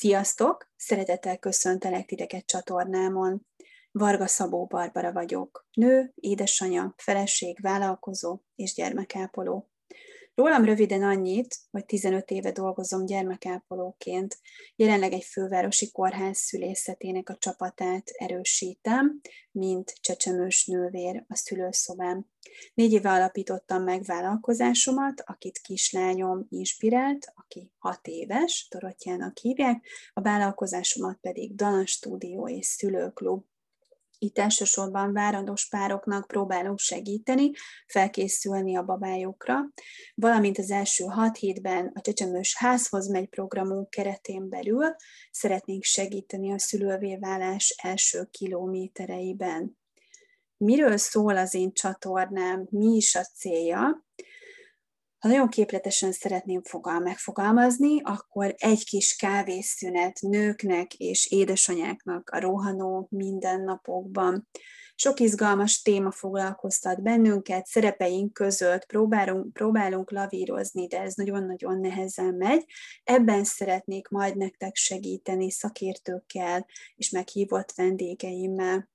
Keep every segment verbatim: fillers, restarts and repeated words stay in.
Sziasztok! Szeretettel köszöntelek titeket csatornámon. Varga Szabó Barbara vagyok. Nő, édesanya, feleség, vállalkozó és gyermekápoló. Rólam röviden annyit, hogy tizenöt éve dolgozom gyermekápolóként. Jelenleg egy fővárosi kórház szülészetének a csapatát erősítem, mint csecsemős nővér a szülőszobám. Négy éve alapítottam meg vállalkozásomat, akit kislányom inspirált, aki hat éves, Dorottyának hívják, a vállalkozásomat pedig Dana Stúdió és Szülőklub. Itt elsősorban várandós pároknak próbálunk segíteni, felkészülni a babájukra, valamint az első hat hétben a Csecsemős Házhoz megy programunk keretén belül szeretnénk segíteni a szülővé válás első kilométereiben. Miről szól az én csatornám, mi is a célja? Ha nagyon képletesen szeretném fogal megfogalmazni, akkor egy kis kávészünet nőknek és édesanyáknak a rohanó mindennapokban. Sok izgalmas téma foglalkoztat bennünket, szerepeink között próbálunk, próbálunk lavírozni, de ez nagyon-nagyon nehezen megy. Ebben szeretnék majd nektek segíteni szakértőkkel és meghívott vendégeimmel.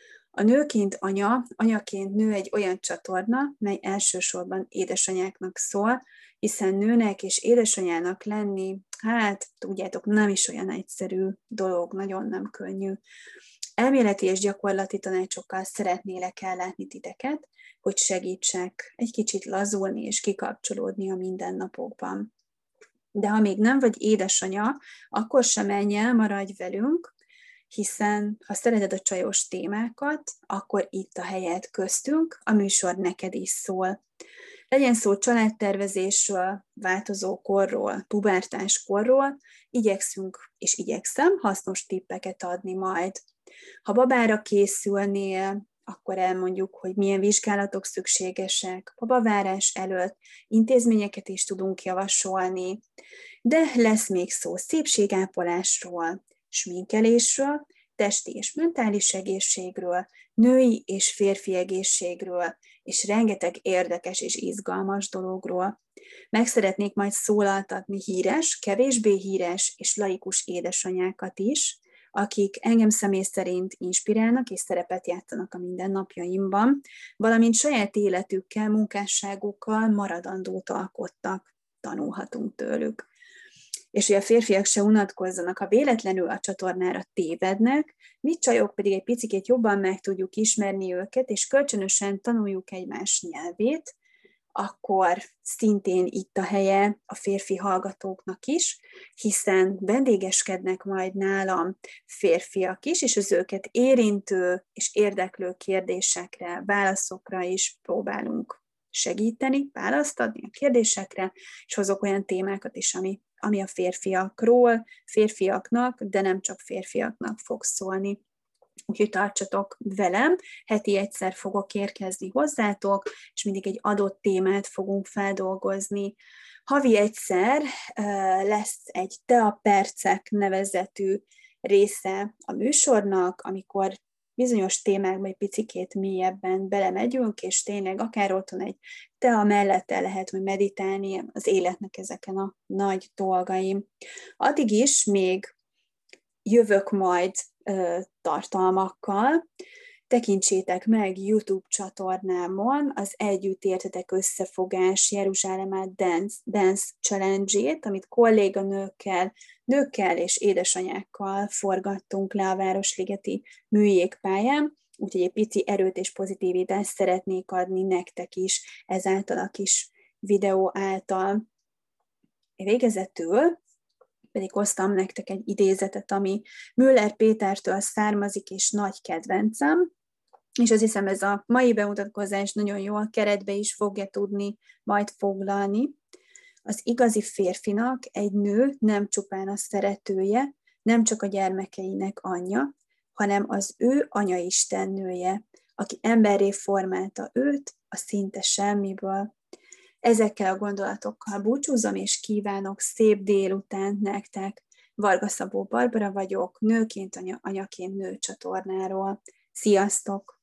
A Nőként Anya, Anyaként Nő egy olyan csatorna, mely elsősorban édesanyáknak szól, hiszen nőnek és édesanyának lenni, hát tudjátok, nem is olyan egyszerű dolog, nagyon nem könnyű. Elméleti és gyakorlati tanácsokkal szeretnélek ellátni titeket, hogy segítsek egy kicsit lazulni és kikapcsolódni a mindennapokban. De ha még nem vagy édesanya, akkor sem menj el, maradj velünk, hiszen ha szereted a csajos témákat, akkor itt a helyed köztünk, a műsor neked is szól. Legyen szó családtervezésről, változó korról, pubertás korról, igyekszünk és igyekszem hasznos tippeket adni majd. Ha babára készülnél, akkor elmondjuk, hogy milyen vizsgálatok szükségesek, babavárás előtt intézményeket is tudunk javasolni, de lesz még szó szépségápolásról, sminkelésről, testi és mentális egészségről, női és férfi egészségről, és rengeteg érdekes és izgalmas dologról. Meg szeretnék majd szólaltatni híres, kevésbé híres és laikus édesanyákat is, akik engem személy szerint inspirálnak és szerepet játszanak a mindennapjaimban, valamint saját életükkel, munkásságukkal maradandót alkottak, tanulhatunk tőlük. És hogy a férfiak se unatkozzanak, ha véletlenül a csatornára tévednek, mi csajok pedig egy picit jobban meg tudjuk ismerni őket, és kölcsönösen tanuljuk egymás nyelvét, akkor szintén itt a helye a férfi hallgatóknak is, hiszen vendégeskednek majd nálam férfiak is, és az őket érintő és érdeklő kérdésekre, válaszokra is próbálunk segíteni, választ adni a kérdésekre, és hozok olyan témákat is, ami ami a férfiakról, férfiaknak, de nem csak férfiaknak fog szólni. Úgyhogy tartsatok velem, heti egyszer fogok érkezni hozzátok, és mindig egy adott témát fogunk feldolgozni. Havi egyszer lesz egy Te a percek nevezetű része a műsornak, amikor bizonyos témákban egy picikét mélyebben belemegyünk, és tényleg akár otthon egy tea mellett el lehet majd meditálni az életnek ezeken a nagy dolgaim. Addig is még jövök majd ö, tartalmakkal, tekintsétek meg YouTube csatornámon az Együtt értetek összefogás Jeruzsálem át Dance, Dance Challenge-ét, amit kolléganőkkel, nőkkel és édesanyákkal forgattunk le a Városligeti műjégpályán, úgyhogy egy pici erőt és pozitivitást szeretnék adni nektek is ezáltal a kis videó által. Végezetül pedig hoztam nektek egy idézetet, ami Müller Pétertől származik, és nagy kedvencem, és azt hiszem ez a mai bemutatkozás nagyon jól keretbe is fogja tudni majd foglalni. Az igazi férfinak egy nő nem csupán a szeretője, nem csak a gyermekeinek anyja, hanem az ő anyaistennője, aki emberré formálta őt a szinte semmiből. Ezekkel a gondolatokkal búcsúzom, és kívánok szép délután nektek. Varga Szabó Barbara vagyok, Nőként Anya, Anyaként Nő csatornáról. Sziasztok!